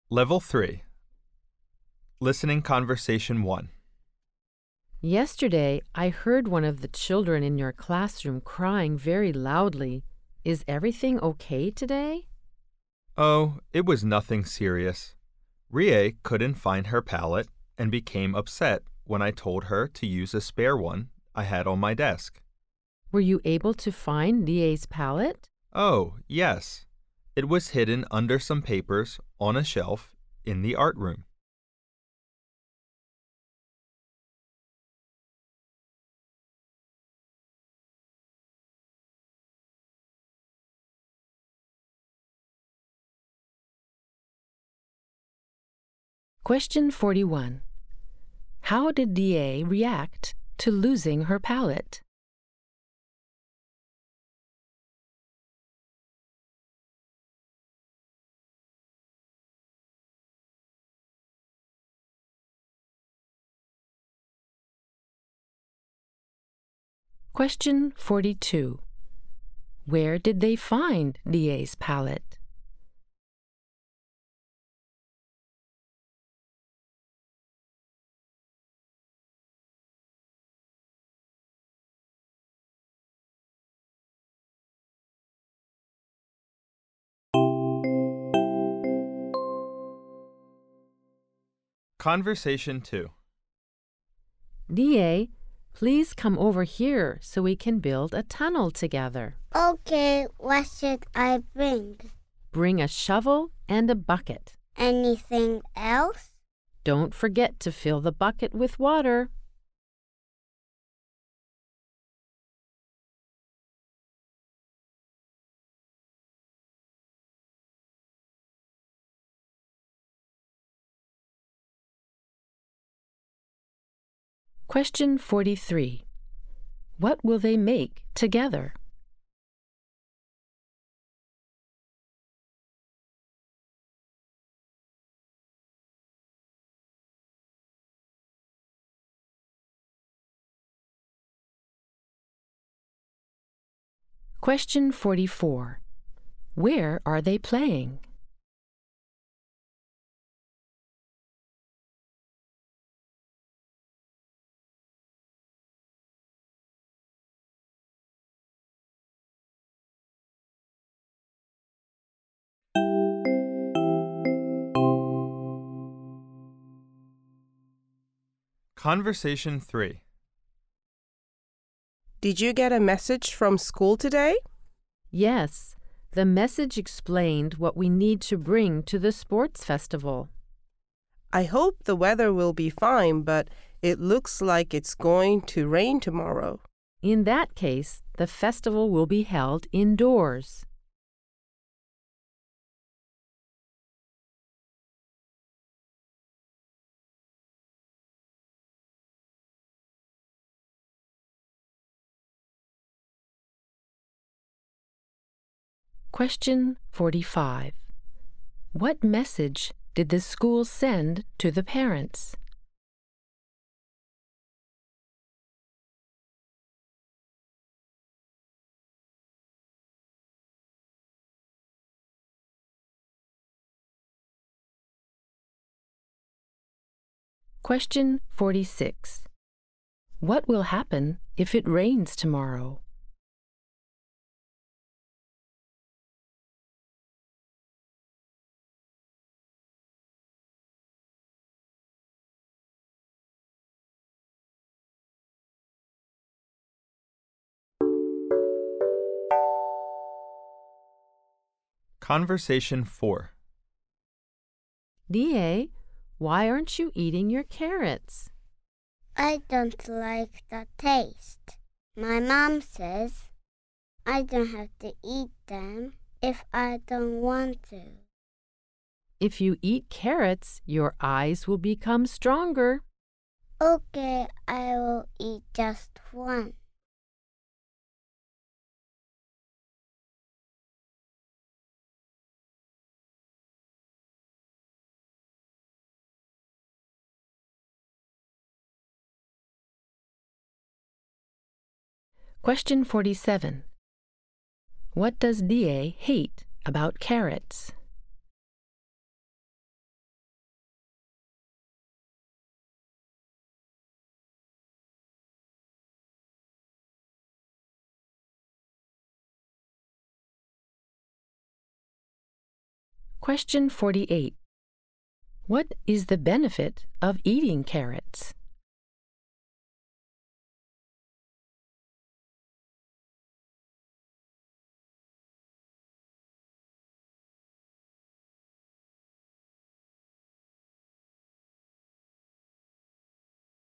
Level 3. Listening Conversation 1. Yesterday, I heard one of the children in your classroom crying very loudly. Is everything okay today? Oh, it was nothing serious. Rie couldn't find her palette and became upset when I told her to use a spare one I had on my desk. Were you able to find Lie's palette? Oh, yes. It was hidden under some papers on a shelf in the art room. Question 41. How did Lie react to losing her palette? Question 42. Where did they find Lie's palette? Conversation 2. Lie, please come over here so we can build a tunnel together. Okay, what should I bring? Bring a shovel and a bucket. Anything else? Don't forget to fill the bucket with water. Question 43. What will they make together? Question 44. Where are they playing? Conversation 3. Did you get a message from school today? Yes, the message explained what we need to bring to the sports festival. I hope the weather will be fine, but it looks like it's going to rain tomorrow. In that case, the festival will be held indoors. Question 45. What message did the school send to the parents? Question 46. What will happen if it rains tomorrow? Conversation 4. Lie, why aren't you eating your carrots? I don't like the taste. My mom says I don't have to eat them if I don't want to. If you eat carrots, your eyes will become stronger. Okay, I will eat just one. Question 47. What does Lie hate about carrots? Question 48. What is the benefit of eating carrots?